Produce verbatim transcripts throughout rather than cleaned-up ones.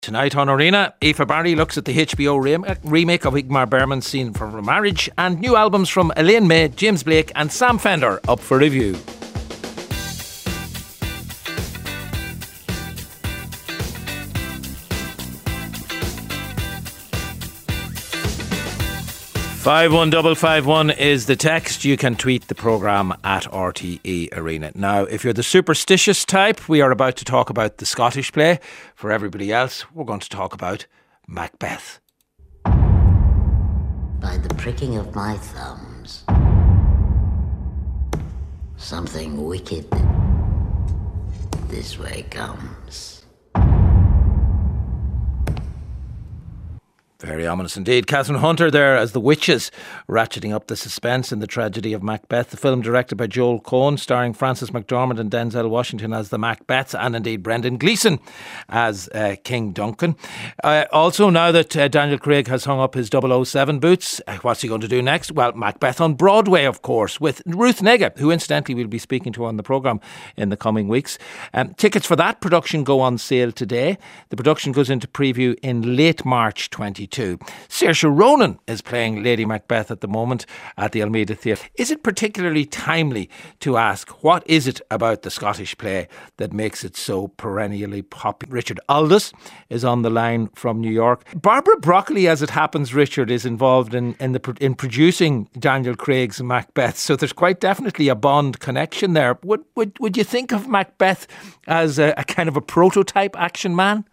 Tonight on Arena, Aoife Barry looks at the H B O remake of Ingmar Bergman's Scene from a Marriage, and new albums from Elaine May, James Blake and Sam Fender up for review. five one five five one is the text. You can tweet the programme at R T E Arena. Now, if you're the superstitious type, we are about to talk about the Scottish play. For everybody else, we're going to talk about Macbeth. By the pricking of my thumbs, something wicked this way comes. Very ominous indeed. Catherine Hunter there as the witches, ratcheting up the suspense in the tragedy of Macbeth. The film directed by Joel Cohen, starring Frances McDormand and Denzel Washington as the Macbeths, and indeed Brendan Gleeson as uh, King Duncan. Uh, also, now that uh, Daniel Craig has hung up his double oh seven boots, uh, what's he going to do next? Well, Macbeth on Broadway, of course, with Ruth Negga, who incidentally we'll be speaking to on the programme in the coming weeks. Um, tickets for that production go on sale today. The production goes into preview in late March twenty-two. Saoirse Ronan is playing Lady Macbeth at the moment at the Almeida Theatre. Is it particularly timely to ask what is it about the Scottish play that makes it so perennially popular? Richard Aldous is on the line from New York. Barbara Broccoli, as it happens, Richard, is involved in in, the, in producing Daniel Craig's Macbeth, so there's quite definitely a Bond connection there. Would would, would you think of Macbeth as a, a kind of a prototype action man?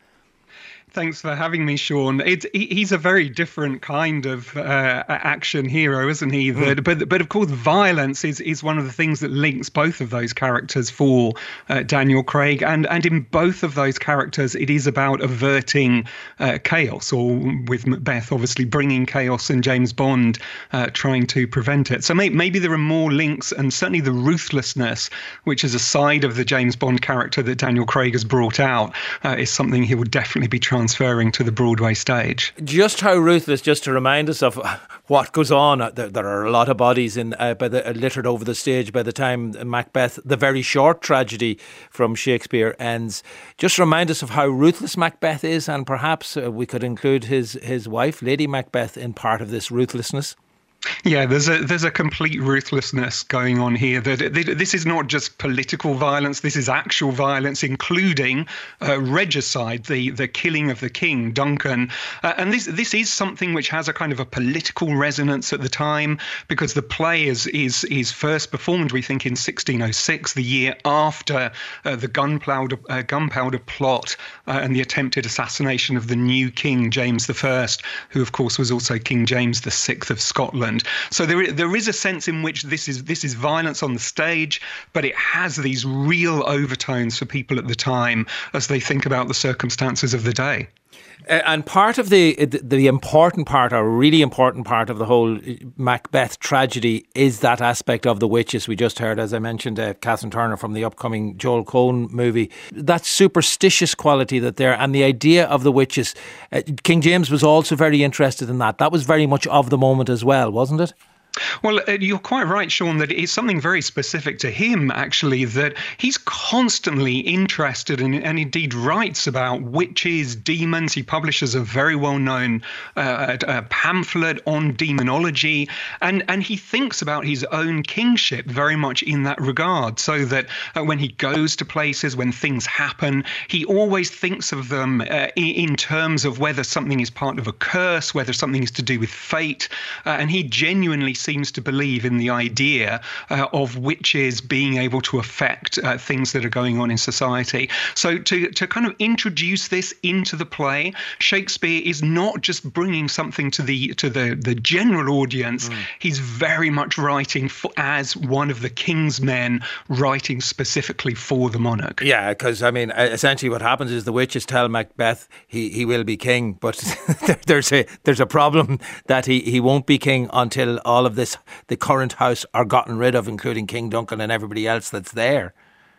Thanks for having me, Sean. It's, he's a very different kind of uh, action hero, isn't he? Mm. That, but but of course, violence is, is one of the things that links both of those characters for uh, Daniel Craig. And, and in both of those characters, it is about averting uh, chaos, or with Macbeth, obviously bringing chaos, and James Bond uh, trying to prevent it. So may, maybe there are more links, and certainly the ruthlessness, which is a side of the James Bond character that Daniel Craig has brought out, uh, is something he would definitely be trying transferring to the Broadway stage. Just how ruthless, just to remind us of what goes on. There, there are a lot of bodies in uh, by the, uh, littered over the stage by the time Macbeth, the very short tragedy from Shakespeare, ends. Just remind us of how ruthless Macbeth is, and perhaps uh, we could include his, his wife, Lady Macbeth, in part of this ruthlessness. Yeah, there's a there's a complete ruthlessness going on here. That this is not just political violence. This is actual violence, including uh, regicide, the the killing of the king, Duncan. Uh, and this this is something which has a kind of a political resonance at the time, because the play is is is first performed, we think, in sixteen oh six, the year after uh, the gunpowder uh, gunpowder plot uh, and the attempted assassination of the new king, James the First, who of course was also King James the Sixth of Scotland. So there, there is a sense in which this is this is violence on the stage, but it has these real overtones for people at the time as they think about the circumstances of the day. Uh, and part of the, the the important part, or really important part of the whole Macbeth tragedy, is that aspect of the witches. We just heard, as I mentioned, uh, Catherine Turner from the upcoming Joel Cohen movie. That superstitious quality that there, and the idea of the witches. Uh, King James was also very interested in that. That was very much of the moment as well, wasn't it? Well, uh, you're quite right, Sean, that it's something very specific to him, actually, that he's constantly interested in, and indeed writes about witches, demons. He publishes a very well-known uh, a pamphlet on demonology, and, and he thinks about his own kingship very much in that regard, so that uh, when he goes to places, when things happen, he always thinks of them uh, in, in terms of whether something is part of a curse, whether something is to do with fate, uh, and he genuinely seems to believe in the idea uh, of witches being able to affect uh, things that are going on in society. So to, to kind of introduce this into the play, Shakespeare is not just bringing something to the to the, the general audience. Mm. He's very much writing for, as one of the king's men, writing specifically for the monarch. Yeah, because, I mean, essentially what happens is the witches tell Macbeth he, he will be king, but there's a there's a problem that he, he won't be king until all of this, the current house, are gotten rid of, including King Duncan and everybody else that's there.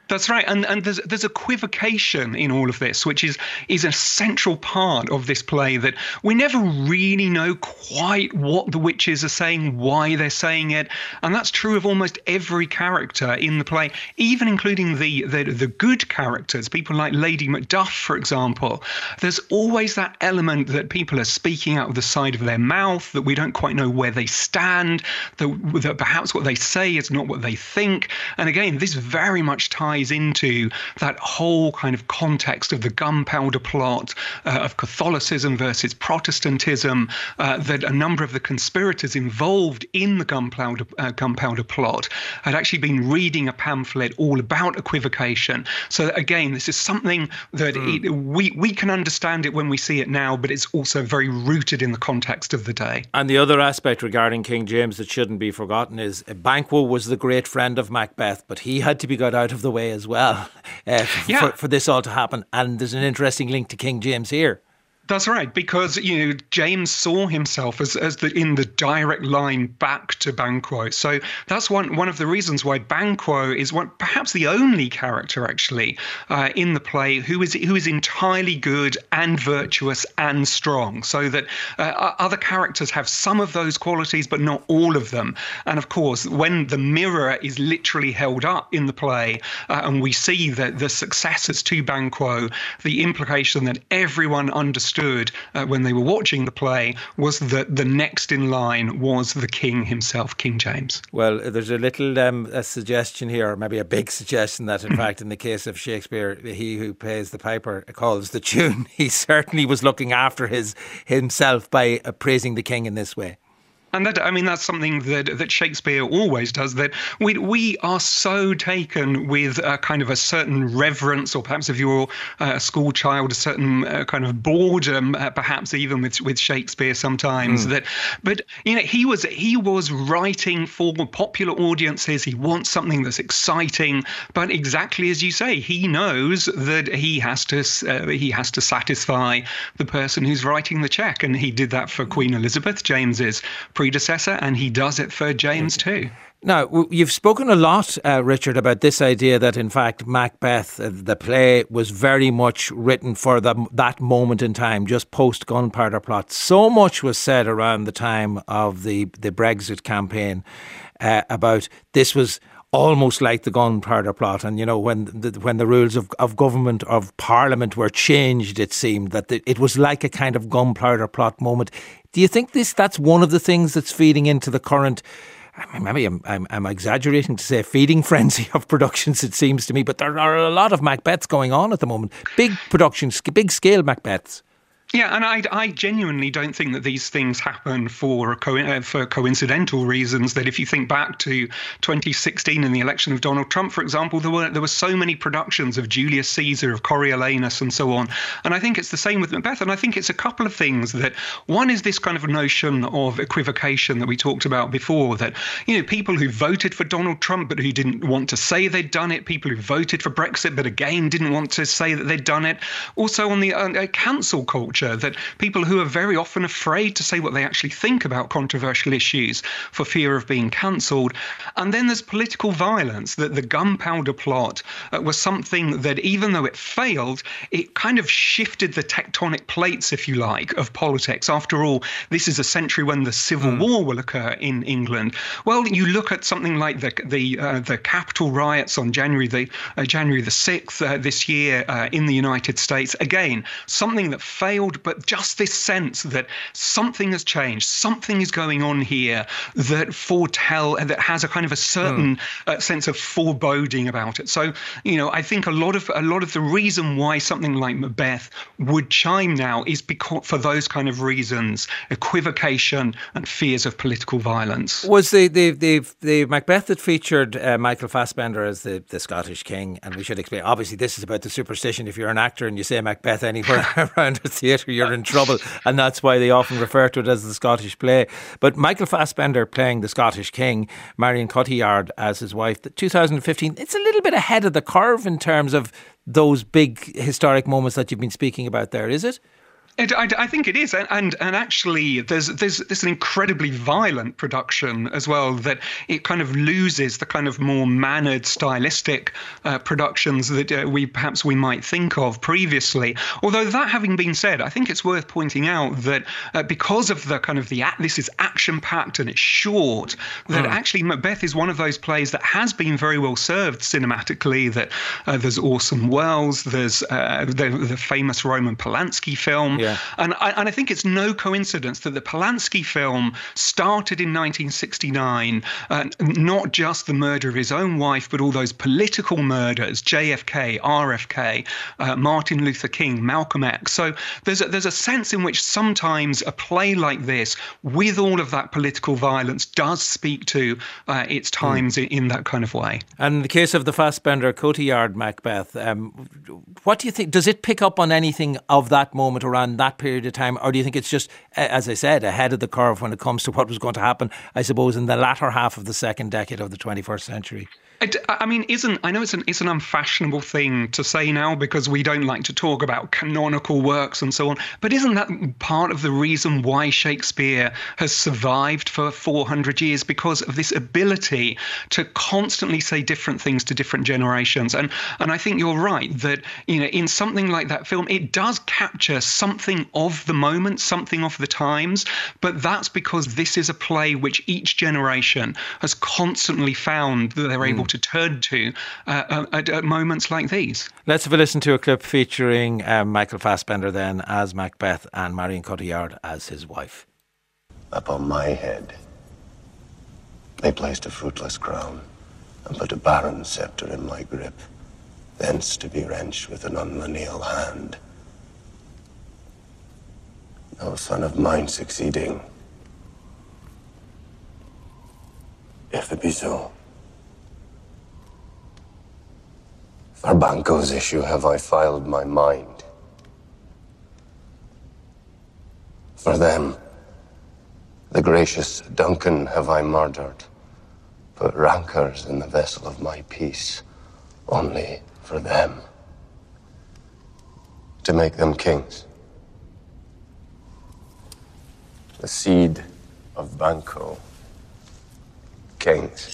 That's right, and and there's there's equivocation in all of this, which is is a central part of this play, that we never really know quite what the witches are saying, why they're saying it, and that's true of almost every character in the play, even including the the, the good characters, people like Lady Macduff, for example. There's always that element that people are speaking out of the side of their mouth, that we don't quite know where they stand, that, that perhaps what they say is not what they think, and again, this very much ties into that whole kind of context of the gunpowder plot, uh, of Catholicism versus Protestantism, uh, that a number of the conspirators involved in the gunpowder, uh, gunpowder plot had actually been reading a pamphlet all about equivocation. So again, this is something that mm. it, we, we can understand it when we see it now, but it's also very rooted in the context of the day. And the other aspect regarding King James that shouldn't be forgotten is Banquo was the great friend of Macbeth, but he had to be got out of the way as well uh, yeah. for, for this all to happen. And there's an interesting link to King James here. That's right, because, you know, James saw himself as, as the, in the direct line back to Banquo. So that's one one of the reasons why Banquo is one, perhaps the only character, actually, uh, in the play who is who is entirely good and virtuous and strong. So that uh, other characters have some of those qualities, but not all of them. And of course, when the mirror is literally held up in the play, uh, and we see that the successors to Banquo, the implication that everyone understood Uh, when they were watching the play was that the next in line was the king himself, King James. Well, there's a little um, a suggestion here, or maybe a big suggestion, that in fact in the case of Shakespeare, he who pays the piper calls the tune. He certainly was looking after his himself by uh, praising the king in this way. And that, I mean, that's something that that Shakespeare always does, that we we are so taken with a kind of a certain reverence, or perhaps if you're a school child, a certain uh, kind of boredom, uh, perhaps even with with Shakespeare sometimes. Mm. That, but you know, he was he was writing for popular audiences. He wants something that's exciting, but exactly as you say, he knows that he has to uh, he has to satisfy the person who's writing the check, and he did that for Queen Elizabeth, James's predecessor, and he does it for James too. Now, you've spoken a lot, uh, Richard, about this idea that, in fact, Macbeth, uh, the play, was very much written for the, that moment in time, just post-Gunpowder Plot. So much was said around the time of the, the Brexit campaign uh, about this was almost like the Gunpowder Plot, and you know, when the, when the rules of, of government, of Parliament were changed, it seemed that the, it was like a kind of Gunpowder Plot moment. Do you think this that's one of the things that's feeding into the current, I mean, maybe I'm, I'm, I'm exaggerating to say feeding frenzy of productions, it seems to me, but there are a lot of Macbeths going on at the moment. Big productions, big scale Macbeths. Yeah, and I, I genuinely don't think that these things happen for co- uh, for coincidental reasons. That if you think back to twenty sixteen and the election of Donald Trump, for example, there were there were so many productions of Julius Caesar, of Coriolanus, and so on. And I think it's the same with Macbeth. And I think it's a couple of things. That one is this kind of notion of equivocation that we talked about before. That, you know, people who voted for Donald Trump but who didn't want to say they'd done it. People who voted for Brexit but again didn't want to say that they'd done it. Also on the uh, cancel culture. That people who are very often afraid to say what they actually think about controversial issues for fear of being cancelled. And then there's political violence, that the Gunpowder Plot uh, was something that, even though it failed, it kind of shifted the tectonic plates, if you like, of politics. After all, this is a century when the Civil mm. War will occur in England. Well, you look at something like the the uh, the Capitol riots on January the uh, January the sixth uh, this year uh, in the United States. Again, something that failed, but just this sense that something has changed, something is going on here that foretell, that has a kind of a certain mm. uh, sense of foreboding about it. So, you know, I think a lot of a lot of the reason why something like Macbeth would chime now is because for those kind of reasons, equivocation and fears of political violence. Was the the the, the Macbeth that featured uh, Michael Fassbender as the, the Scottish king? And we should explain, obviously, this is about the superstition. If you're an actor and you say Macbeth anywhere around a theatre, you're in trouble, and that's why they often refer to it as the Scottish play. But Michael Fassbender playing the Scottish king, Marion Cotillard as his wife, two thousand fifteen, it's a little bit ahead of the curve in terms of those big historic moments that you've been speaking about there, is it? It, I, I think it is, and, and and actually, there's there's there's an incredibly violent production as well, that it kind of loses the kind of more mannered, stylistic uh, productions that uh, we perhaps we might think of previously. Although that having been said, I think it's worth pointing out that uh, because of the kind of the this is action packed and it's short, that mm. actually Macbeth is one of those plays that has been very well served cinematically. That uh, there's Orson Welles, there's uh, the the famous Roman Polanski film. Yeah. And I, and I think it's no coincidence that the Polanski film started in nineteen sixty-nine, uh, not just the murder of his own wife, but all those political murders, J F K, R F K, uh, Martin Luther King, Malcolm X. So there's a, there's a sense in which sometimes a play like this, with all of that political violence, does speak to uh, its times mm. in, in that kind of way. And in the case of the Fassbender Cotillard Macbeth, um, what do you think? Does it pick up on anything of that moment around that period of time, or do you think it's just, as I said, ahead of the curve when it comes to what was going to happen, I suppose, in the latter half of the second decade of the twenty-first century? I, I mean, isn't I know it's an it's an unfashionable thing to say now because we don't like to talk about canonical works and so on. But isn't that part of the reason why Shakespeare has survived for four hundred years? Because of this ability to constantly say different things to different generations. And and I think you're right that, you know, in something like that film, it does capture something of the moment, something of the times. But that's because this is a play which each generation has constantly found that they're able to turn to uh, at, at moments like these. Let's have a listen to a clip featuring um, Michael Fassbender then as Macbeth and Marion Cotillard as his wife. Upon my head they placed a fruitless crown and put a barren sceptre in my grip, thence to be wrenched with an unlineal hand. No son of mine succeeding. If it be so, for Banquo's issue have I filed my mind. For them, the gracious Duncan have I murdered, put rancours in the vessel of my peace, only for them, to make them kings. The seed of Banquo, kings.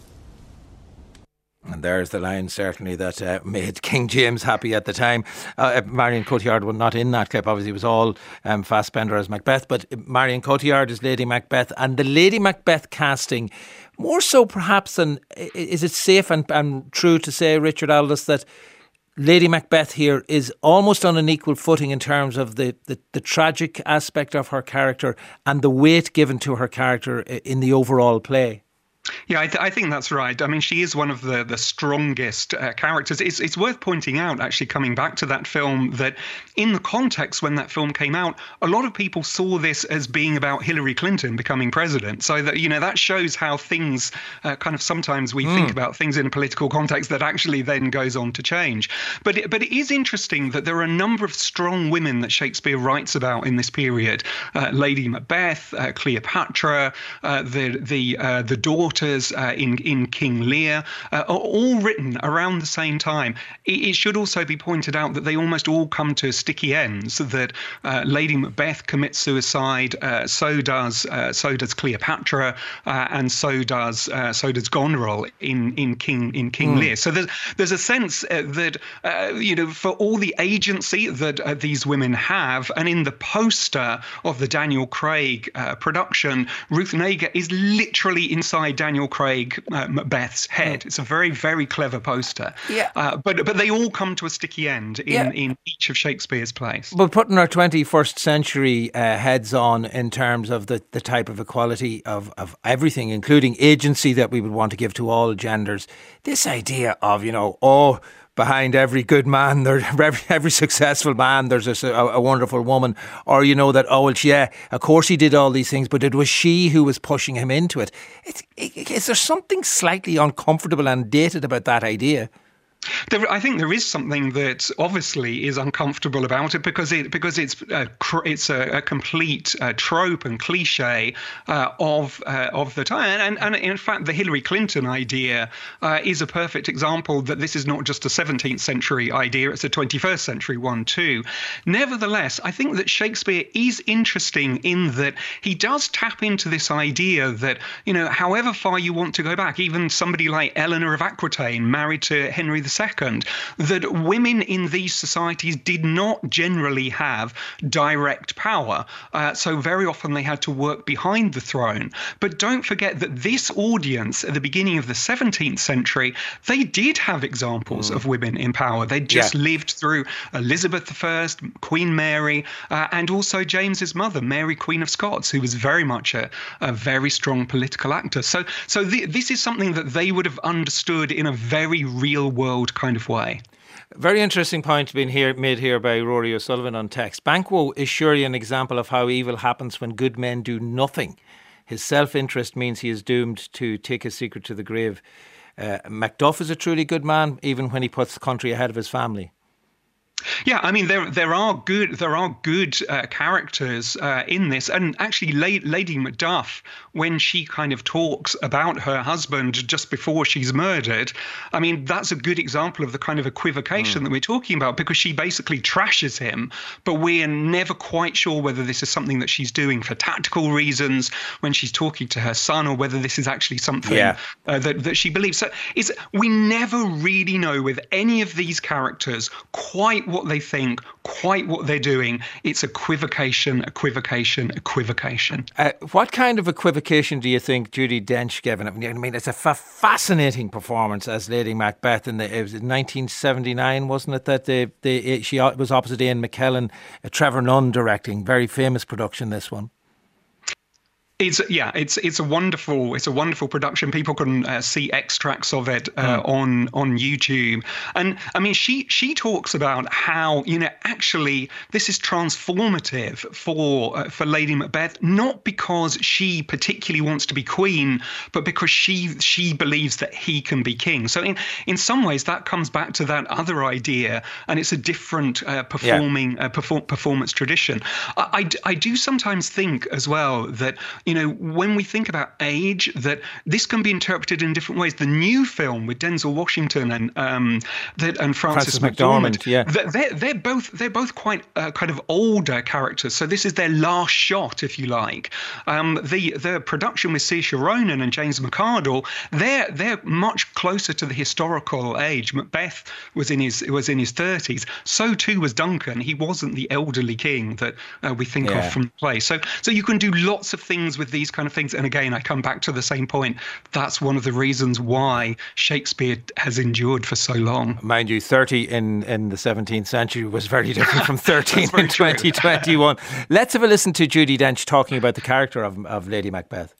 And there's the line, certainly, that uh, made King James happy at the time. Uh, Marion Cotillard was not in that clip. Obviously, it was all um, Fassbender as Macbeth. But Marion Cotillard is Lady Macbeth. And the Lady Macbeth casting, more so perhaps than... Is it safe and, and true to say, Richard Aldous, that Lady Macbeth here is almost on an equal footing in terms of the, the, the tragic aspect of her character and the weight given to her character in the overall play? Yeah, I, th- I think that's right. I mean, she is one of the the strongest uh, characters. It's it's worth pointing out, actually, coming back to that film, that in the context when that film came out, a lot of people saw this as being about Hillary Clinton becoming president. So that, you know, that shows how things uh, kind of sometimes we mm. think about things in a political context that actually then goes on to change. But it, but it is interesting that there are a number of strong women that Shakespeare writes about in this period. Uh, Lady Macbeth, uh, Cleopatra, uh, the the uh, the daughter. Uh, in in King Lear, uh, are all written around the same time. It, it should also be pointed out that they almost all come to sticky ends. That uh, Lady Macbeth commits suicide, uh, so does uh, so does Cleopatra, uh, and so does uh, so does Goneril in in King in King mm. Lear. So there's there's a sense uh, that uh, you know, for all the agency that uh, these women have, and in the poster of the Daniel Craig uh, production, Ruth Negga is literally inside Daniel Craig uh, Macbeth's head. It's a very, very clever poster. Yeah. Uh, but but they all come to a sticky end in, yeah. in each of Shakespeare's plays. But putting our twenty-first century uh, heads on in terms of the, the type of equality of, of everything, including agency that we would want to give to all genders, this idea of, you know, oh, behind every good man, there, every, every successful man, there's a, a, a wonderful woman. Or, you know, that, oh, well, yeah, of course he did all these things, but it was she who was pushing him into it. It's, it is there something slightly uncomfortable and dated about that idea? There, I think there is something that obviously is uncomfortable about it because it because it's a, it's a, a complete uh, trope and cliche uh, of uh, of the time, and, and in fact the Hillary Clinton idea uh, is a perfect example that this is not just a seventeenth century idea; it's a twenty-first century one too. Nevertheless, I think that Shakespeare is interesting in that he does tap into this idea that, you know, however far you want to go back, even somebody like Eleanor of Aquitaine, married to Henry the Second, that women in these societies did not generally have direct power. Uh, so very often they had to work behind the throne. But don't forget that this audience at the beginning of the seventeenth century, they did have examples mm. of women in power. They just yeah. lived through Elizabeth the First, Queen Mary, uh, and also James's mother, Mary, Queen of Scots, who was very much a, a very strong political actor. So, so the, this is something that they would have understood in a very real world kind of way. Very interesting point being here made here by Rory O'Sullivan on text. Banquo is surely an example of how evil happens when good men do nothing. His self-interest means he is doomed to take his secret to the grave. Uh, Macduff is a truly good man, even when he puts the country ahead of his family. Yeah, I mean there there are good there are good uh, characters uh, in this, and actually La- Lady Macduff, when she kind of talks about her husband just before she's murdered, I mean that's a good example of the kind of equivocation mm. that we're talking about, because she basically trashes him, but we're never quite sure whether this is something that she's doing for tactical reasons when she's talking to her son, or whether this is actually something yeah. uh, that that she believes. So it's we never really know with any of these characters quite what they think, quite what they're doing. It's equivocation, equivocation, equivocation. Uh, what kind of equivocation do you think Judi Dench gave? I mean, it's a fa- fascinating performance as Lady Macbeth in the it was nineteen seventy-nine, wasn't it? That they, they she was opposite Ian McKellen, uh, Trevor Nunn directing. Very famous production, this one. It's yeah, it's it's a wonderful it's a wonderful production. People can uh, see extracts of it uh, mm. on on YouTube, and I mean she she talks about how, you know, actually this is transformative for uh, for Lady Macbeth, not because she particularly wants to be queen, but because she she believes that he can be king. So in in some ways that comes back to that other idea, and it's a different uh, performing yeah. uh, perform, performance tradition. I, I I do sometimes think as well that, you know, when we think about age, that this can be interpreted in different ways. The new film with Denzel Washington and um, that and Frances, Frances McDormand, McDormand, yeah, they're they're both they're both quite uh, kind of older characters. So this is their last shot, if you like. Um, the the production with Saoirse Ronan and James McArdle, they're they're much closer to the historical age. Macbeth was in his was in his thirties. So too was Duncan. He wasn't the elderly king that uh, we think yeah. of from the play. So so you can do lots of things with these kind of things. And again, I come back to the same point. That's one of the reasons why Shakespeare has endured for so long. Mind you, thirty in, in the seventeenth century was very different from thirteen in twenty twenty-one. Let's have a listen to Judi Dench talking about the character of, of Lady Macbeth.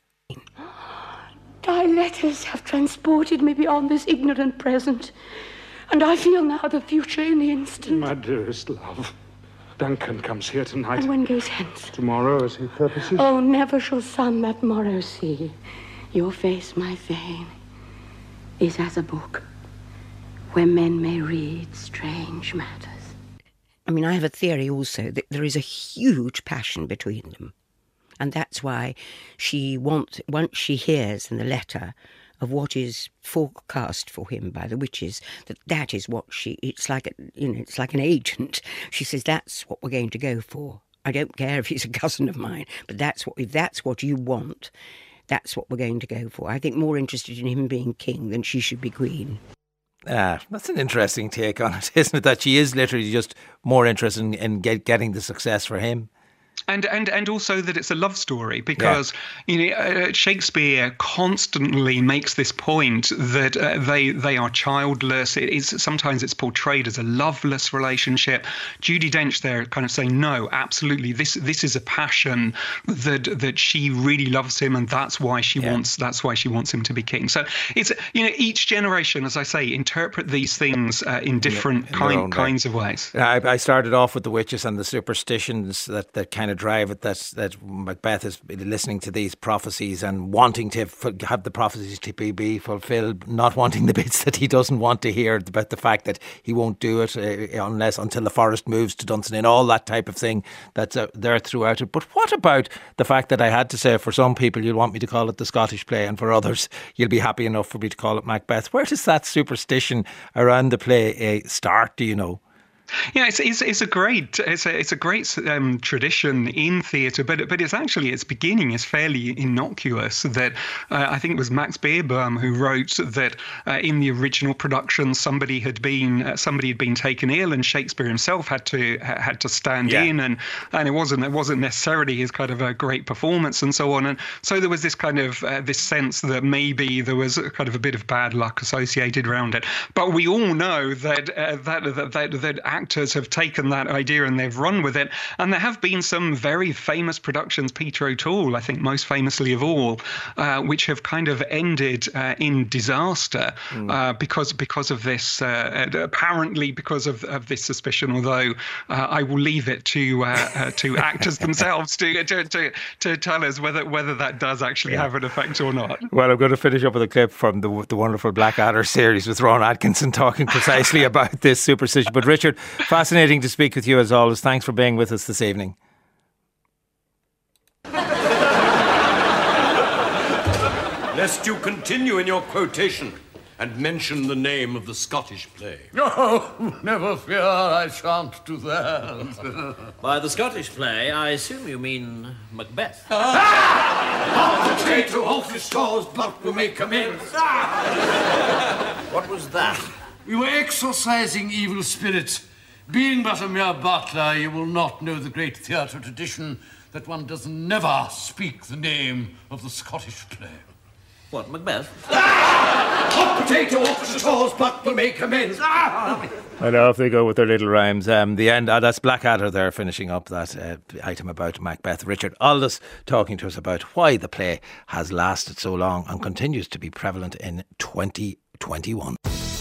Thy letters have transported me beyond this ignorant present, and I feel now the future in the instant. My dearest love, Duncan comes here tonight. And when goes hence? Tomorrow, as he purposes. Oh, never shall sun that morrow see. Your face, my fame, is as a book where men may read strange matters. I mean, I have a theory also that there is a huge passion between them. And that's why she wants, once she hears in the letter of what is forecast for him by the witches, that that is what she, it's like, a, you know, it's like an agent. She says, that's what we're going to go for. I don't care if he's a cousin of mine, but that's what, if that's what you want, that's what we're going to go for. I think more interested in him being king than she should be queen. Ah, that's an interesting take on it, isn't it? That she is literally just more interested in, in get, getting the success for him. And and and also that it's a love story, because yeah. you know uh, Shakespeare constantly makes this point that uh, they they are childless. It is sometimes it's portrayed as a loveless relationship. Judi Dench there kind of saying no, absolutely, this this is a passion that that she really loves him, and that's why she yeah. wants that's why she wants him to be king. So it's, you know, each generation, as I say, interpret these things uh, in different yeah, in kind, kinds of ways. I, I started off with the witches and the superstitions that that kind of of drive it that, that Macbeth is listening to these prophecies and wanting to f- have the prophecies to be, be fulfilled, not wanting the bits that he doesn't want to hear about the fact that he won't do it uh, unless until the forest moves to Dunsinane, all that type of thing that's uh, there throughout it. But what about the fact that I had to say, for some people you'll want me to call it the Scottish play, and for others you'll be happy enough for me to call it Macbeth? Where does that superstition around the play uh, start, do you know? Yeah, it's it's, it's a great it's a it's a great um, tradition in theatre, but but it's actually its beginning is fairly innocuous. That uh, I think it was Max Beerbohm who wrote that uh, in the original production somebody had been uh, somebody had been taken ill, and Shakespeare himself had to had to stand yeah. in, and and it wasn't it wasn't necessarily his kind of a great performance and so on, and so there was this kind of uh, this sense that maybe there was a kind of a bit of bad luck associated around it. But we all know that uh, that that that, that actors have taken that idea and they've run with it. And there have been some very famous productions, Peter O'Toole, I think most famously of all, uh, which have kind of ended uh, in disaster mm. uh, because because of this, uh, apparently because of, of this suspicion, although uh, I will leave it to uh, uh, to actors themselves to, to to to tell us whether whether that does actually yeah. have an effect or not. Well, I'm going to finish up with a clip from the, the wonderful Blackadder series with Ron Atkinson talking precisely about this superstition. But Richard, fascinating to speak with you as always. Thanks for being with us this evening. Lest you continue in your quotation and mention the name of the Scottish play. Oh, never fear, I shan't do that. By the Scottish play, I assume you mean Macbeth. Ah! Potato off the stores, but we make amends. Ah! What was that? We were exorcising evil spirits. Being but a mere butler, you will not know the great theatre tradition that one does never speak the name of the Scottish play. What, Macbeth? Ah! Hot potato off the stores, but we make amends. Ah! I know, if they go with their little rhymes. Um, the end, uh, that's Blackadder there finishing up that uh, item about Macbeth. Richard Aldous talking to us about why the play has lasted so long and continues to be prevalent in twenty twenty-one.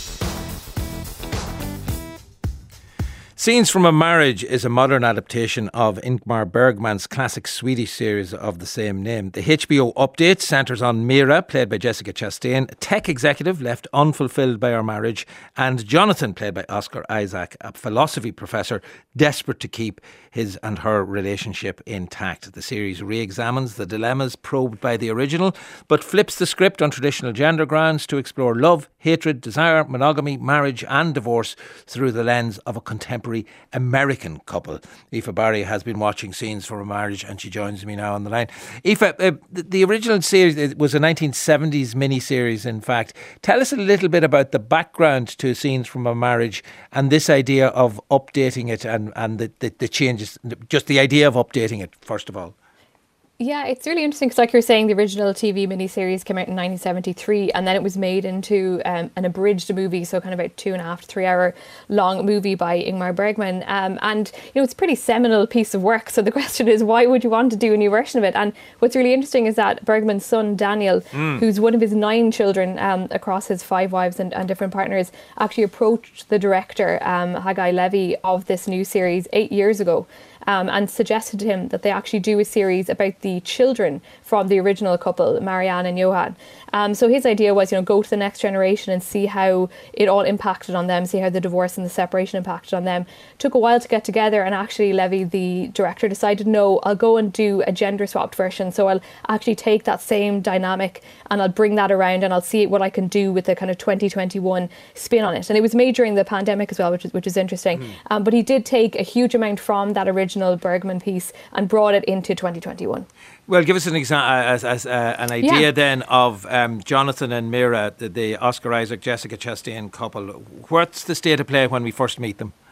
Scenes from a Marriage is a modern adaptation of Ingmar Bergman's classic Swedish series of the same name. The H B O update centres on Mira, played by Jessica Chastain, a tech executive left unfulfilled by her marriage, and Jonathan, played by Oscar Isaac, a philosophy professor desperate to keep his and her relationship intact. The series re-examines the dilemmas probed by the original, but flips the script on traditional gender grounds to explore love, hatred, desire, monogamy, marriage and divorce through the lens of a contemporary American couple. Aoife Barry has been watching Scenes from a Marriage and she joins me now on the line. Aoife, uh, the, the original series it was a nineteen seventies miniseries, in fact. Tell us a little bit about the background to Scenes from a Marriage and this idea of updating it and, and the, the, the changes, just the idea of updating it, first of all. Yeah, it's really interesting because, like you're saying, the original T V miniseries came out in nineteen seventy-three, and then it was made into um, an abridged movie, so kind of about two and a half, three hour long movie by Ingmar Bergman. Um, and, you know, it's a pretty seminal piece of work. So the question is, why would you want to do a new version of it? And what's really interesting is that Bergman's son, Daniel, mm. who's one of his nine children um, across his five wives and, and different partners, actually approached the director, um, Haggai Levy, of this new series eight years ago. Um, and suggested to him that they actually do a series about the children from the original couple, Marianne and Johan. Um, so his idea was, you know, go to the next generation and see how it all impacted on them, see how the divorce and the separation impacted on them. Took a while to get together, and actually Levy, the director, decided, no, I'll go and do a gender swapped version. So I'll actually take that same dynamic and I'll bring that around and I'll see what I can do with the kind of twenty twenty-one spin on it. And it was made during the pandemic as well, which is, which is interesting. Mm. Um, but he did take a huge amount from that original Bergman piece and brought it into twenty twenty-one. Well, give us an example, as, as uh, an idea yeah. then of um, Jonathan and Mira, the, the Oscar Isaac, Jessica Chastain couple. What's the state of play when we first meet them?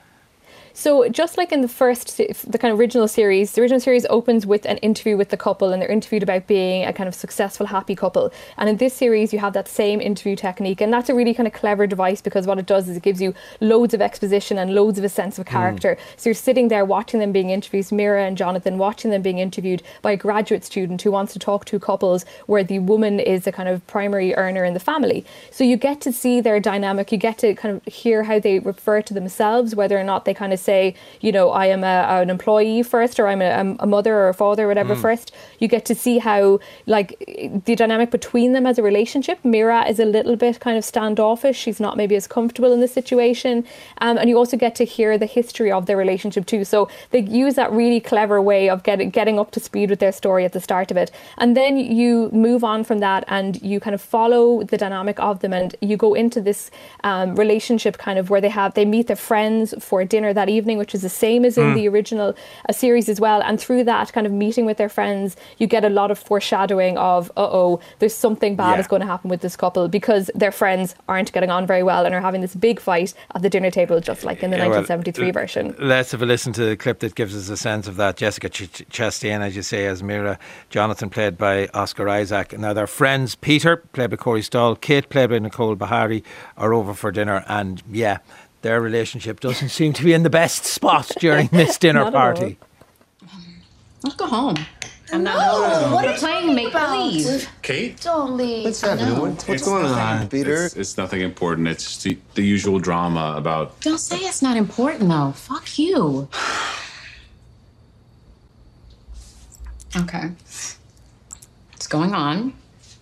So just like in the first, the kind of original series, the original series opens with an interview with the couple, and they're interviewed about being a kind of successful, happy couple. And in this series, you have that same interview technique. And that's a really kind of clever device, because what it does is it gives you loads of exposition and loads of a sense of character. Mm. So you're sitting there watching them being interviewed, Mira and Jonathan, watching them being interviewed by a graduate student who wants to talk to couples where the woman is a kind of primary earner in the family. So you get to see their dynamic. You get to kind of hear how they refer to themselves, whether or not they kind of say, say, you know, I am a, an employee first, or I'm a, a mother or a father or whatever mm. first. You get to see how, like, the dynamic between them as a relationship. Mira is a little bit kind of standoffish. She's not maybe as comfortable in this situation. Um, and you also get to hear the history of their relationship too. So they use that really clever way of getting getting up to speed with their story at the start of it. And then you move on from that and you kind of follow the dynamic of them, and you go into this um, relationship kind of where they have they meet their friends for dinner that evening, which is the same as in mm. the original uh, series as well. And through that kind of meeting with their friends, you get a lot of foreshadowing of, uh-oh, there's something bad yeah. is going to happen with this couple, because their friends aren't getting on very well and are having this big fight at the dinner table, just like in the yeah, nineteen seventy-three well, version. Let's have a listen to the clip that gives us a sense of that. Jessica Ch- Chastain, as you say, as Mira, Jonathan, played by Oscar Isaac. Now their friends, Peter, played by Corey Stoll, Kate, played by Nicole Bahari, are over for dinner, and yeah, their relationship doesn't seem to be in the best spot during this dinner party. Let's go home. I'm no, not no, what are you playing make believe? Kate? Don't leave. What's happening? No. What, what's going on, Peter? It's, it's nothing important. It's the, the usual drama about... Don't say it's not important, though. Fuck you. Okay. What's going on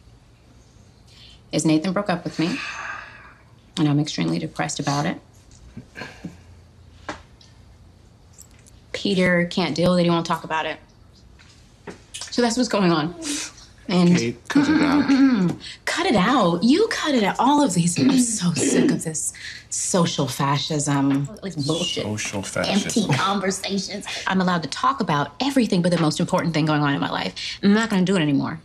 is Nathan broke up with me, and I'm extremely depressed about it. Peter can't deal with it. He won't talk about it. So that's what's going on. And Kate, cut it out. Mm-mm. Cut it out. You cut it out. All of these. I'm so sick of this social fascism. Like bullshit. Social fascism. Empty conversations. I'm allowed to talk about everything but the most important thing going on in my life. I'm not going to do it anymore.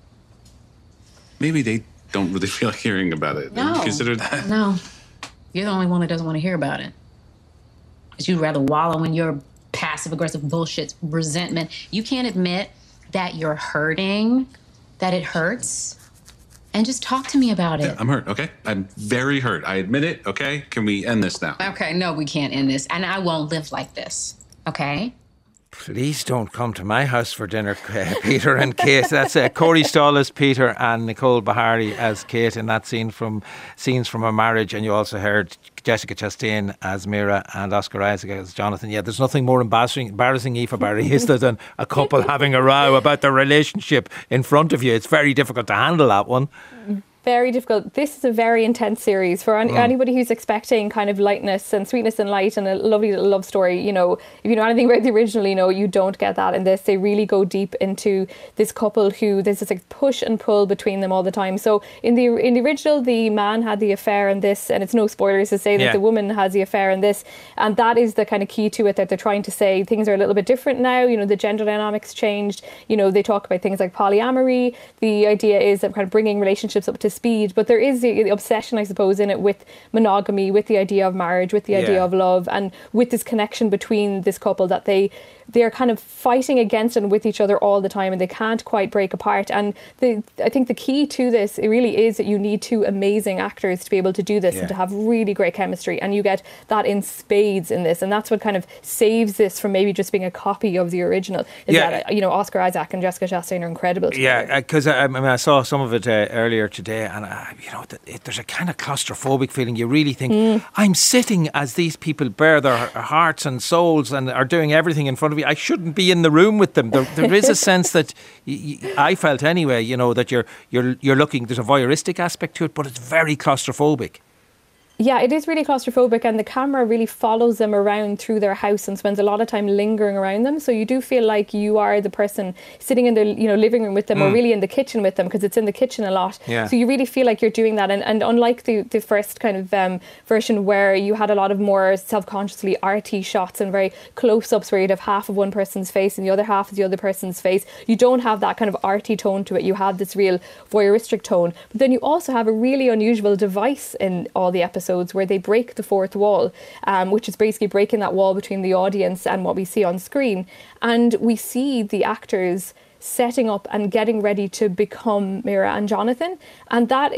Maybe they don't really feel like hearing about it. No. Have you considered that? No. You're the only one that doesn't want to hear about it. Because you'd rather wallow in your passive-aggressive bullshit, resentment. You can't admit that you're hurting, that it hurts, and just talk to me about it. Yeah, I'm hurt, okay? I'm very hurt. I admit it, okay? Can we end this now? Okay, no, we can't end this. And I won't live like this, okay? Please don't come to my house for dinner, uh, Peter and Kate. That's uh, Corey Stoll as Peter and Nicole Bahari as Kate in that scene from Scenes from a Marriage. And you also heard Jessica Chastain as Mira and Oscar Isaac as Jonathan. Yeah, there's nothing more embarrassing, embarrassing Aoife Barry, is there, than a couple having a row about their relationship in front of you. It's very difficult to handle that one. Very difficult. This is a very intense series for any, mm. anybody who's expecting kind of lightness and sweetness and light and a lovely little love story. You know, if you know anything about the original, you know, you don't get that in this. They really go deep into this couple who there's this like push and pull between them all the time. So in the in the original, the man had the affair in this, and it's no spoilers to say that yeah. the woman has the affair in this, and that is the kind of key to it, that they're trying to say things are a little bit different now. You know, the gender dynamics changed. You know, they talk about things like polyamory. The idea is that kind of bringing relationships up to speed, but there is the, the obsession, I suppose, in it with monogamy, with the idea of marriage, with the idea yeah. of love, and with this connection between this couple that they they're kind of fighting against and with each other all the time, and they can't quite break apart. And the, I think the key to this, it really is that you need two amazing actors to be able to do this yeah. and to have really great chemistry, and you get that in spades in this, and that's what kind of saves this from maybe just being a copy of the original. Is yeah. that, you know, Oscar Isaac and Jessica Chastain are incredible together. Yeah, because I, I mean, I saw some of it uh, earlier today, and uh, you know, th- it, there's a kind of claustrophobic feeling. You really think, mm. I'm sitting as these people bare their hearts and souls and are doing everything in front of me. I shouldn't be in the room with them. There, there is a sense that y- y- I felt anyway, you know, that you're you're you're looking. There's a voyeuristic aspect to it, but it's very claustrophobic. Yeah, it is really claustrophobic, and the camera really follows them around through their house and spends a lot of time lingering around them. So you do feel like you are the person sitting in the you know living room with them, mm. or really in the kitchen with them, because it's in the kitchen a lot. Yeah. So you really feel like you're doing that. And, and unlike the, the first kind of um, version where you had a lot of more self-consciously arty shots and very close-ups where you'd have half of one person's face and the other half of the other person's face, you don't have that kind of arty tone to it. You have this real voyeuristic tone. But then you also have a really unusual device in all the episodes where they break the fourth wall, um, which is basically breaking that wall between the audience and what we see on screen. And we see the actors setting up and getting ready to become Mira and Jonathan. And that is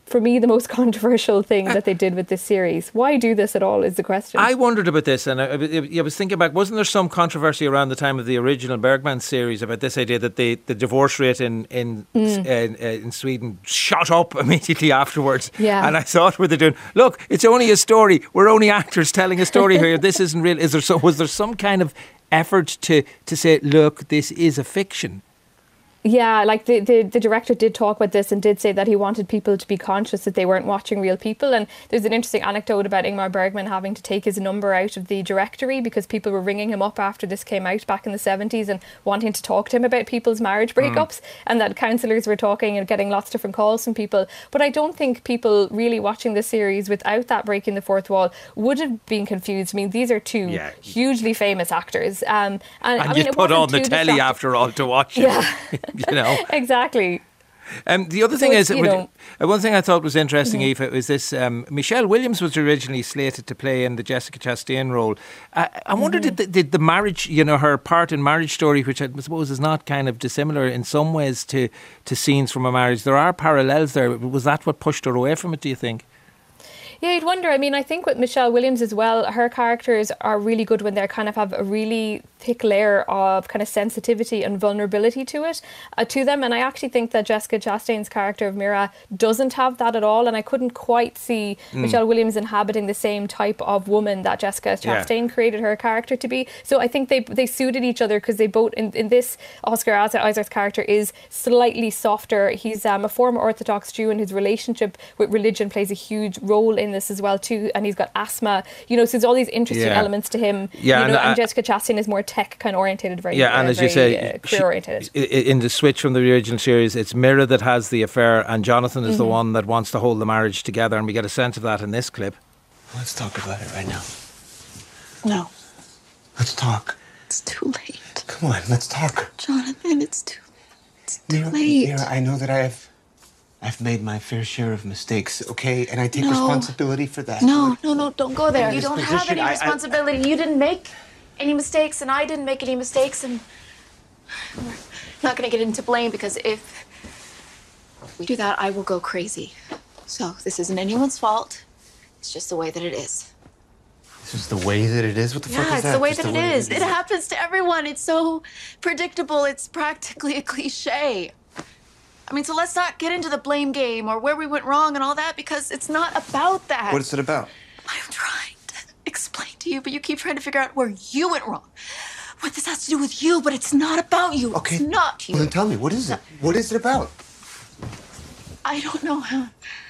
for me, the most controversial thing that they did with this series. Why do this at all is the question. I wondered about this, and I, I was thinking back, wasn't there some controversy around the time of the original Bergman series about this idea that the, the divorce rate in in, mm. in, in Sweden shot up immediately afterwards? Yeah. And I thought, were they doing, look, it's only a story, we're only actors telling a story here, this isn't real. Is there so, was there some kind of effort to, to say, look, this is a fiction? Yeah, like the, the, the director did talk about this and did say that he wanted people to be conscious that they weren't watching real people. And there's an interesting anecdote about Ingmar Bergman having to take his number out of the directory because people were ringing him up after this came out back in the seventies and wanting to talk to him about people's marriage breakups, mm. and that counsellors were talking and getting lots of different calls from people. But I don't think people really watching this series without that breaking the fourth wall would have been confused. I mean, these are two yeah. hugely famous actors. Um, and and I you mean, put on the telly distracting. After all to watch it. Yeah. You know, exactly. Um, the other thing so is, uh, one thing I thought was interesting, mm-hmm. Aoife, was this. Um, Michelle Williams was originally slated to play in the Jessica Chastain role. I, I wondered, mm-hmm. did, the, did the marriage, you know, her part in Marriage Story, which I suppose is not kind of dissimilar in some ways to, to Scenes from a Marriage, there are parallels there. Was that what pushed her away from it, do you think? Yeah, you'd wonder. I mean, I think with Michelle Williams as well, her characters are really good when they kind of have a really thick layer of kind of sensitivity and vulnerability to it, uh, to them. And I actually think that Jessica Chastain's character of Mira doesn't have that at all. And I couldn't quite see mm. Michelle Williams inhabiting the same type of woman that Jessica Chastain yeah. created her character to be. So I think they they suited each other because they both, in, in this, Oscar Isaac's character is slightly softer. He's um, a former Orthodox Jew, and his relationship with religion plays a huge role in this as well too. And he's got asthma, you know, so there's all these interesting yeah. elements to him. Yeah, you know, and, and Jessica Chastain is more tech kind of orientated, very yeah, and uh, as very, you say, uh, career orientated. In the switch from the original series, it's Mira that has the affair, and Jonathan is mm-hmm. the one that wants to hold the marriage together, and we get a sense of that in this clip. Let's talk about it right now. No. Let's talk. It's too late. Come on, let's talk. Jonathan, it's too, it's too Mira, late. Mira, I know that I have. I've made my fair share of mistakes, okay? And I take no. responsibility for that. No, no, no, don't go there. You don't position, have any I, responsibility. I, you didn't make any mistakes, and I didn't make any mistakes, and we're not going to get into blame, because if we do that, I will go crazy. So this isn't anyone's fault. It's just the way that it is. This is the way that it is? What the yeah, fuck is that? Yeah, it's the way just that the it way is. It, it happens to everyone. It's so predictable. It's practically a cliche. I mean, so let's not get into the blame game or where we went wrong and all that, because it's not about that. What is it about? I'm trying to explain to you, but you keep trying to figure out where you went wrong. What this has to do with you, but it's not about you. Okay. It's not you. Well, then tell me, what is it? What is it about? I don't know how.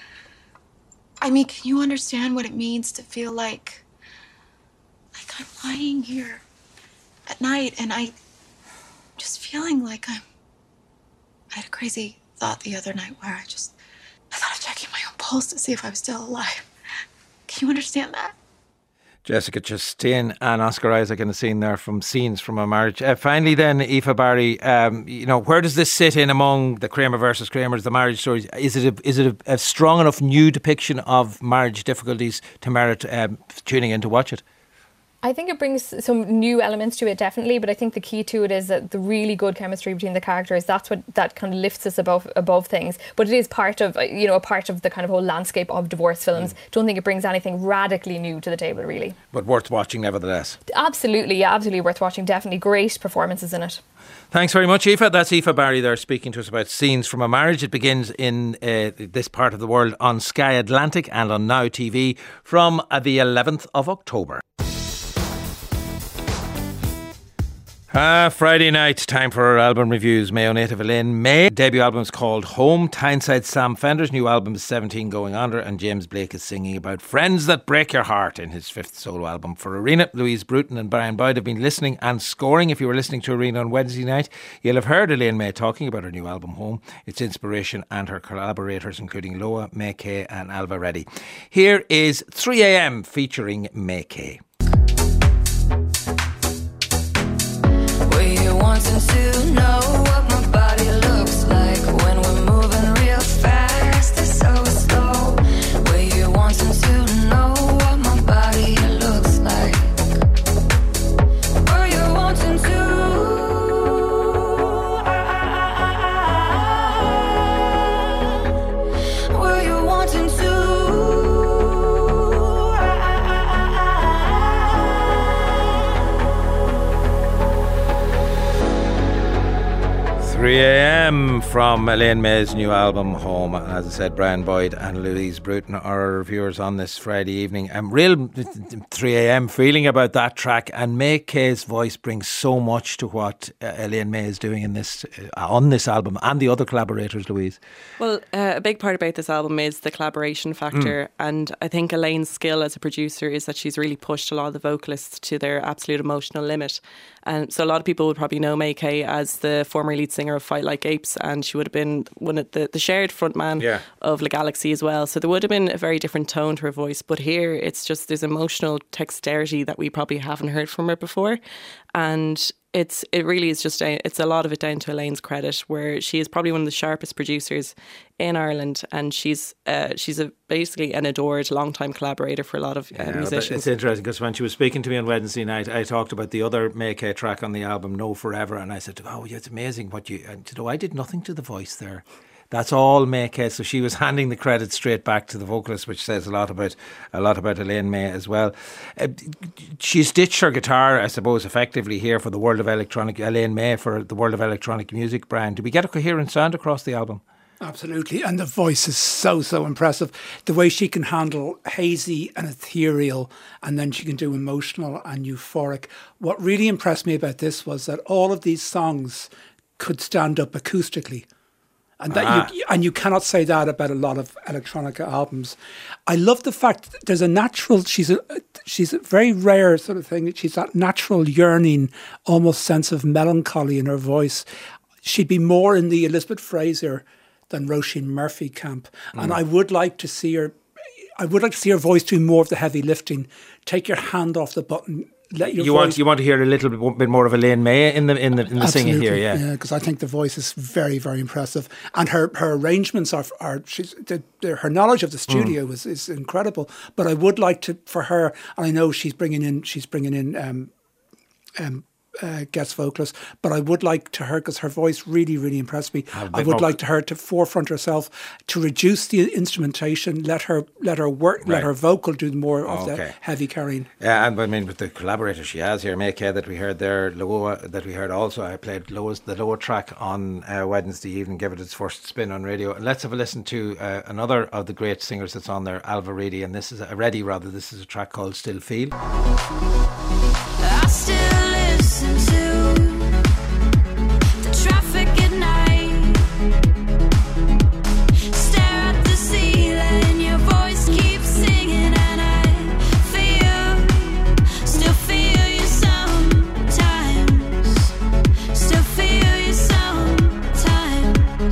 I mean, can you understand what it means to feel like, like I'm lying here at night and I just feeling like I'm, I had a crazy thought the other night where I just, I thought of checking my own pulse to see if I was still alive. Can you understand that? Jessica Chastain and Oscar Isaac in the scene there from Scenes from a Marriage. Uh, finally then, Aoife Barry, um, you know, where does this sit in among the Kramer versus Kramers, the marriage stories? Is it a, is it a, a strong enough new depiction of marriage difficulties to merit um, tuning in to watch it? I think it brings some new elements to it, definitely, but I think the key to it is that the really good chemistry between the characters, that's what that kind of lifts us above above things. But it is part of, you know, a part of the kind of whole landscape of divorce films. Mm. Don't think it brings anything radically new to the table, really. But worth watching nevertheless. Absolutely, yeah, absolutely worth watching. Definitely great performances in it. Thanks very much, Aoife. That's Aoife Barry there speaking to us about Scenes from a Marriage. It begins in uh, this part of the world on Sky Atlantic and on Now T V from uh, the eleventh of October. Ah, Friday night, time for our album reviews. Mayo native Elaine May. Debut album is called Home. Tyneside Sam Fender's new album is seventeen Going Under, and James Blake is singing about friends that break your heart in his fifth solo album. For Arena, Louise Bruton and Brian Boyd have been listening and scoring. If you were listening to Arena on Wednesday night, you'll have heard Elaine May talking about her new album Home, its inspiration, and her collaborators including Loa, May Kay and Alva Reddy. Here is three a m featuring May Kay. Wanting to know what my body looks like when we're moving real fast, it's so slow. Were you wanting to know what my body looks like? Were you wanting to? Were you wanting three a.m. from Elaine May's new album Home. As I said, Brian Boyd and Louise Bruton are our reviewers on this Friday evening. I'm real three a.m. feeling about that track, and May Kay's voice brings so much to what uh, Elaine May is doing in this uh, on this album and the other collaborators, Louise. Well, uh, a big part about this album is the collaboration factor, mm. and I think Elaine's skill as a producer is that she's really pushed a lot of the vocalists to their absolute emotional limit. And so a lot of people would probably know May Kay as the former lead singer of Fight Like Apes, and she would have been one of the, the shared frontman yeah. of La Galaxy as well. So there would have been a very different tone to her voice. But here it's just this emotional dexterity that we probably haven't heard from her before. And it's it really is just a, it's a lot of it down to Elaine's credit, where she is probably one of the sharpest producers in Ireland, and she's uh, she's a basically an adored long-time collaborator for a lot of uh, yeah, musicians. It's interesting because when she was speaking to me on Wednesday night, I talked about the other May Kay track on the album, No Forever, and I said, "Oh, yeah, it's amazing what you." And you know, I did nothing to the voice there. That's all May Kay. So she was handing the credit straight back to the vocalist, which says a lot about a lot about Elaine May as well. Uh, she's ditched her guitar, I suppose, effectively here for the world of electronic. Elaine May for the world of electronic music. Brian, do we get a coherent sound across the album? Absolutely, and the voice is so, so impressive. The way she can handle hazy and ethereal, and then she can do emotional and euphoric. What really impressed me about this was that all of these songs could stand up acoustically. And that ah. you and you cannot say that about a lot of electronic albums. I love the fact that there's a natural. She's a she's a very rare sort of thing. She's that natural yearning, almost sense of melancholy in her voice. She'd be more in the Elizabeth Fraser than Roisin Murphy camp, mm. and I would like to see her. I would like to see her voice do more of the heavy lifting. Take your hand off the button. Let your you voice want you want to hear a little bit more of Elaine May in the in the in the Absolutely, singing here, yeah, yeah, because I think the voice is very, very impressive, and her, her arrangements are are she's the, the, her knowledge of the studio mm. is, is incredible. But I would like to for her, and I know she's bringing in she's bringing in um, um, uh, guest vocalist, but I would like to her because her voice really, really impressed me. I would like to her to forefront herself, to reduce the instrumentation, let her let her work, right. let her vocal do more of okay. the heavy carrying. Yeah, and I mean with the collaborators she has here, May Kay that we heard there, Loa that we heard also. I played Loa's the Loa track on uh, Wednesday evening, give it its first spin on radio. And let's have a listen to uh, another of the great singers that's on there, Alva Reedy, and this is a Reddy rather. This is a track called Still Feel. I still listen to the traffic at night. Stare at the ceiling, your voice keeps singing, and I feel, still feel you sometimes. Still feel you sometimes.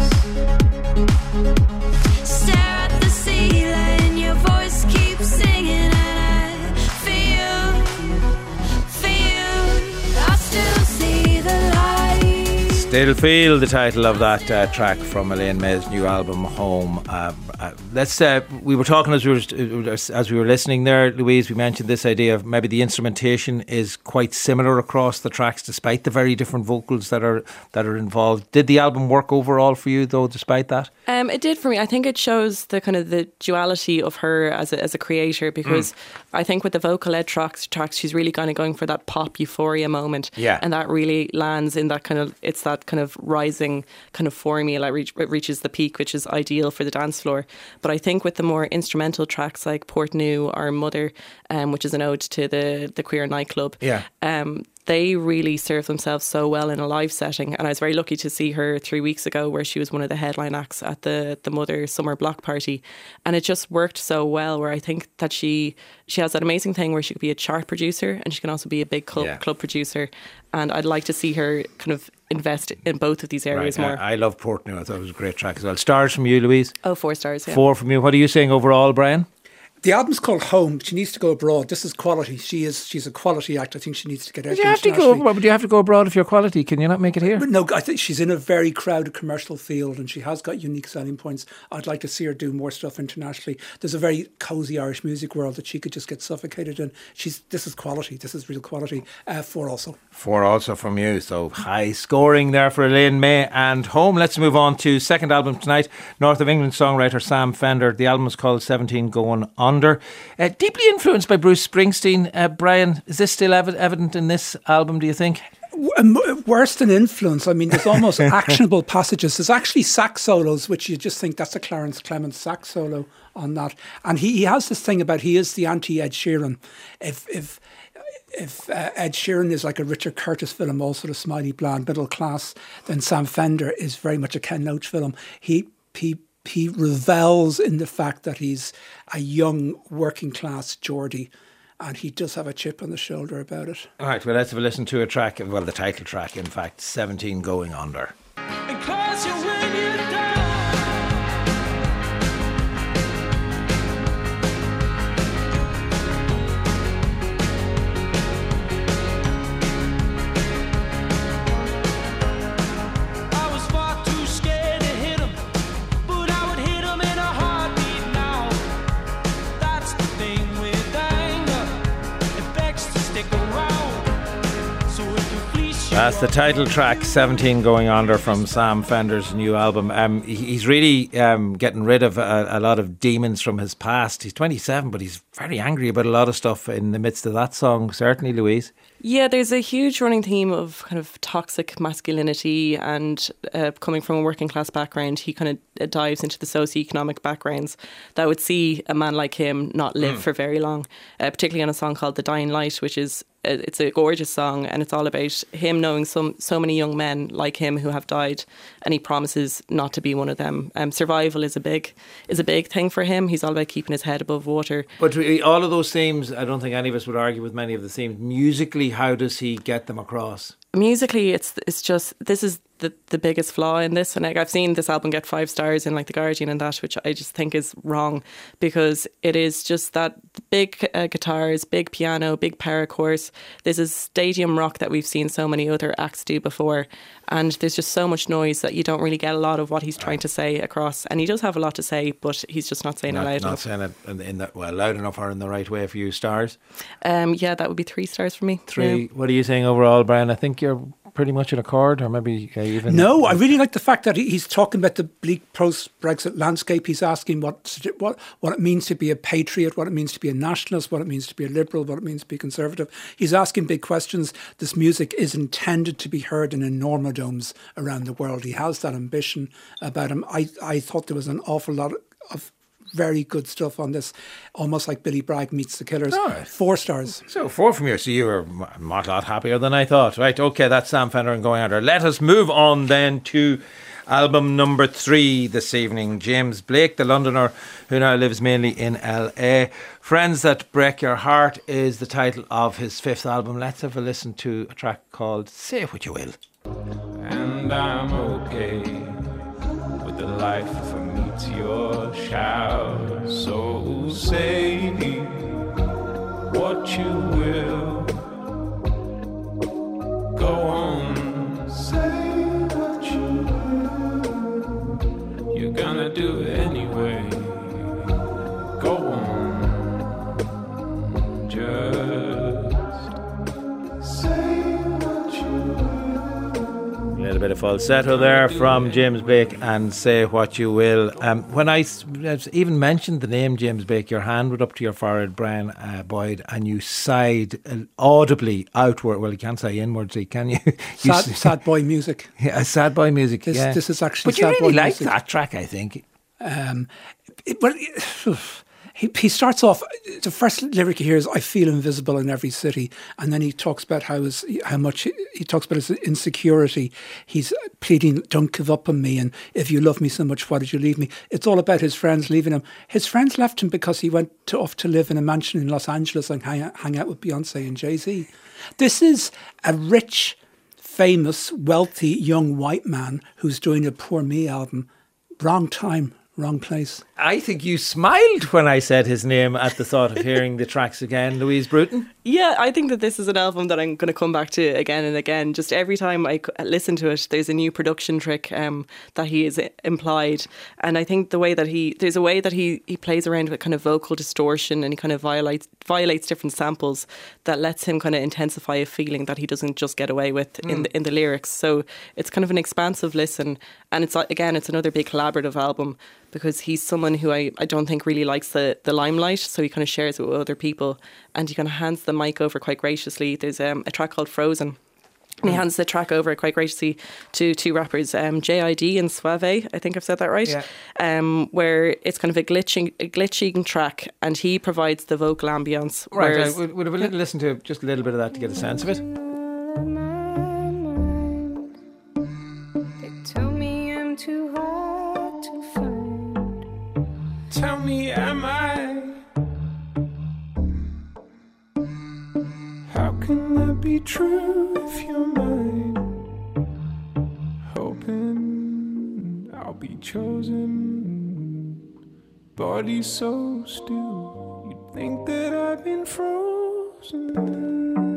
Stare at the ceiling, your voice keeps singing, and I feel, feel, I still see the light. Still Feel, the title of that uh, track from Elaine May's new album Home. Uh, uh, let's. Uh, we were talking as we were as we were listening there, Louise. We mentioned this idea of maybe the instrumentation is quite similar across the tracks, despite the very different vocals that are that are involved. Did the album work overall for you, though, despite that? Um, it did for me. I think it shows the kind of the duality of her as a, as a creator, because mm. I think with the vocal led tracks, tracks, she's really kind of going for that pop euphoria moment, yeah, and that really lands in that kind of it's that kind of rising kind of formula. Reach, it reaches the peak, which is ideal for the dance floor. But I think with the more instrumental tracks like Portneuf or Mother, um, which is an ode to the the queer nightclub, yeah, um, they really serve themselves so well in a live setting. And I was very lucky to see her three weeks ago, where she was one of the headline acts at the the Mother Summer Block Party, and it just worked so well. Where I think that she she has that amazing thing where she could be a chart producer and she can also be a big club, yeah. club producer. And I'd like to see her kind of invest in both of these areas right. more. I, I love Portneuf. I thought it was a great track as well. Stars from you, Louise? Oh, four stars, yeah. Four from you. What are you saying overall, Brian? The album's called Home. She needs to go abroad. This is quality. She is. She's a quality act. I think she needs to get out. Would you have to go? Would you have to go abroad if you're quality? Can you not make it here? But no, I think she's in a very crowded commercial field, and she has got unique selling points. I'd like to see her do more stuff internationally. There's a very cosy Irish music world that she could just get suffocated in. She's. This is quality. This is real quality. Uh, four also. Four also from you. So high scoring there for Elaine May and Home. Let's move on to second album tonight. North of England songwriter Sam Fender. The album is called seventeen Going Under. Uh, deeply influenced by Bruce Springsteen. Uh, Brian, is this still ev- evident in this album, do you think? w- worse than influence. I mean, there's almost actionable passages. There's actually sax solos, which you just think that's a Clarence Clements sax solo on that. And he, he has this thing about he is the anti-Ed Sheeran. If if if uh, Ed Sheeran is like a Richard Curtis film, all sort of smiley, bland, middle class, then Sam Fender is very much a Ken Loach film. He he he revels in the fact that he's a young working class Geordie. And he does have a chip on the shoulder about it. All right, well, let's have a listen to a track, well, the title track, in fact, seventeen Going Under. That's the title track, seventeen Going Under, from Sam Fender's new album. Um, he, he's really um, getting rid of a, a lot of demons from his past. He's twenty-seven, but he's very angry about a lot of stuff in the midst of that song, certainly, Louise. Yeah, there's a huge running theme of kind of toxic masculinity, and uh, coming from a working class background, he kind of dives into the socioeconomic backgrounds that would see a man like him not live mm. for very long, uh, particularly on a song called The Dying Light, which is it's a gorgeous song, and it's all about him knowing some so many young men like him who have died, and he promises not to be one of them. Um, survival is a big is a big thing for him. He's all about keeping his head above water. But all of those themes, I don't think any of us would argue with many of the themes. Musically, how does he get them across? Musically, it's it's just this is the, the biggest flaw in this, and like, I've seen this album get five stars in like The Guardian and that, which I just think is wrong, because it is just that big uh, guitars, big piano, big power chorus. This is stadium rock that we've seen so many other acts do before, and there's just so much noise that you don't really get a lot of what he's trying to say across. And he does have a lot to say, but he's just not saying not, it loud not enough. saying it in, in that, well, loud enough or in the right way for you. Stars? Um, yeah, that would be three stars for me. Three. Yeah. What are you saying overall, Brian? I think you're pretty much in accord, or maybe uh, even... No, I really like the fact that he's talking about the bleak post-Brexit landscape. He's asking what, what what it means to be a patriot, what it means to be a nationalist, what it means to be a liberal, what it means to be conservative. He's asking big questions. This music is intended to be heard in enormodomes around the world. He has that ambition about him. I, I thought there was an awful lot of very good stuff on this, almost like Billy Bragg meets the Killers. Right. Four stars. So four from you. So you were a lot happier than I thought. Right, okay, that's Sam Fender and Going Under. Let us move on then to album number three this evening. James Blake, the Londoner who now lives mainly in L A. Friends That Break Your Heart is the title of his fifth album. Let's have a listen to a track called Say What You Will. And I'm okay with the life from meets your shout. So say what you will. Go on, say what you will. You're gonna do it anyway. Go on, just say what you will. A little bit of falsetto there from James Blake and Say What You Will. Um, when I even mentioned the name James Blake, your hand went up to your forehead, Brian uh, Boyd, and you sighed audibly outward. Well, you can't say inwardly, can you? you sad, sad boy music. Yeah, sad boy music. This, yeah. this is actually but you sad really boy like music. that track, I think. Um, it, well, it, he, he starts off, the first lyric he hears, I feel invisible in every city. And then he talks about how his, how much, he, he talks about his insecurity. He's pleading, don't give up on me. And if you love me so much, why did you leave me? It's all about his friends leaving him. His friends left him because he went to, off to live in a mansion in Los Angeles and hang, hang out with Beyonce and Jay-Z. This is a rich, famous, wealthy, young white man who's doing a Poor Me album. Wrong time, wrong place. I think you smiled when I said his name at the thought of hearing the tracks again, Louise Bruton. Yeah, I think that this is an album that I'm going to come back to again and again. Just every time I listen to it, there's a new production trick um, that he has implied. And I think the way that he, there's a way that he, he plays around with kind of vocal distortion, and he kind of violates violates different samples that lets him kind of intensify a feeling that he doesn't just get away with mm. in the, in the lyrics. So it's kind of an expansive listen. And it's again, it's another big collaborative album, because he's someone who I, I don't think really likes the, the limelight, so he kind of shares it with other people, and he kind of hands the mic over quite graciously. There's um, a track called Frozen, And he hands the track over quite graciously to two rappers, um, J I D and Suave, I think I've said that right, Yeah. um, where it's kind of a glitching, a glitching track, and he provides the vocal ambience. Right, whereas- uh, we'll, we'll have a little listen to just a little bit of that to get a sense of it. Tell me I'm too hard to find. Tell me am I? How can that be true if you're mine? Hoping I'll be chosen. Body so still, you'd think that I've been frozen.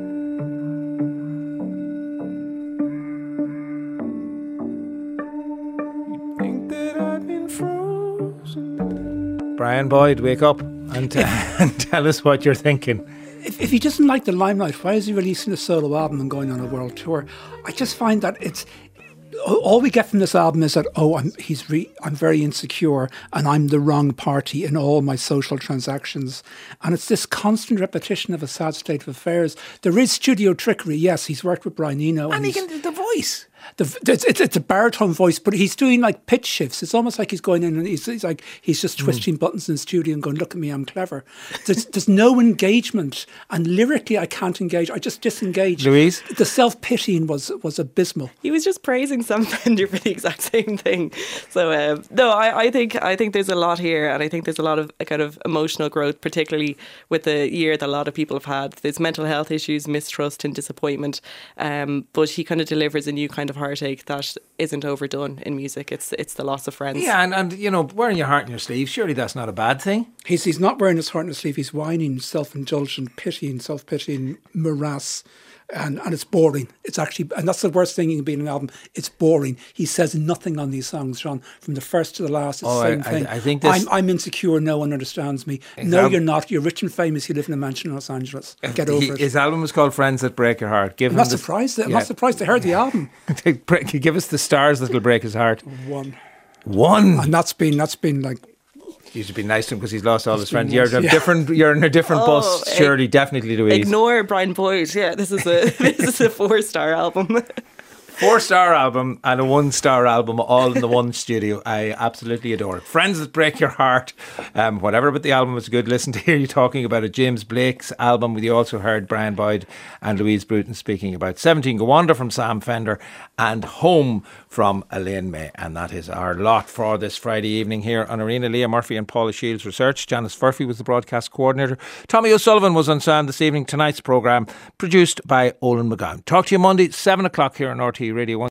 Brian Boyd, wake up and, uh, and tell us what you're thinking. If, if he doesn't like the limelight, why is he releasing a solo album and going on a world tour? I just find that it's all we get from this album is that oh, I'm he's re, I'm very insecure and I'm the wrong party in all my social transactions, and it's this constant repetition of a sad state of affairs. There is studio trickery, yes. He's worked with Brian Eno, And and he he's- can do the voice. The, it's, it's, it's a baritone voice, but he's doing like pitch shifts. It's almost like he's going in and he's, he's like he's just twisting buttons in the studio and going, "Look at me, I'm clever." There's, there's no engagement, and lyrically, I can't engage. I just disengage. Louise? The self pitying was was abysmal. He was just praising Sam Fender for the exact same thing. So um, no, I, I think I think there's a lot here, and I think there's a lot of a kind of emotional growth, particularly with the year that a lot of people have had. There's mental health issues, mistrust, and disappointment. Um, but he kind of delivers a new kind of heartache that isn't overdone in music. It's it's the loss of friends. Yeah, and, and you know, wearing your heart in your sleeve, surely that's not a bad thing. He's he's not wearing his heart on his sleeve. He's whining, self-indulgent, pitying, self-pitying morass. And and it's boring. It's actually, and that's the worst thing you can be in an album. It's boring. He says nothing on these songs, Sean. From the first to the last, it's Oh, the same I- I- thing. I think this- I'm, I'm insecure. No one understands me. No, Exam- you're not. You're rich and famous. You live in a mansion in Los Angeles. Get over He- it. His album was called Friends That Break Your Heart. Give I'm him not the- surprised. I'm Yeah. not surprised. I heard the album. Give us the stars that'll break his heart. One. One. And that's been that's been like. You should be nice to him because he's lost all his He's been friends. You're nice, in a yeah. different. You're in a different Oh, bus. ig- Surely, definitely, Louise. Ignore Brian Boyd. Yeah, this is a this is a four star album. Four star album and a one star album all in the one studio. I absolutely adore it. Friends That Break Your Heart. Um, whatever about the album was good. Listen to hear you talking about it. James Blake's album. We also heard Brian Boyd and Louise Bruton speaking about seventeen Go Wonder from Sam Fender and Home from Elaine May. And that is our lot for this Friday evening here on Arena. Leah Murphy and Paula Shields research. Janice Furphy was the broadcast coordinator. Tommy O'Sullivan was on sound this evening. Tonight's programme produced by Olin McGowan. Talk to you Monday, seven o'clock here on R T E Radio one.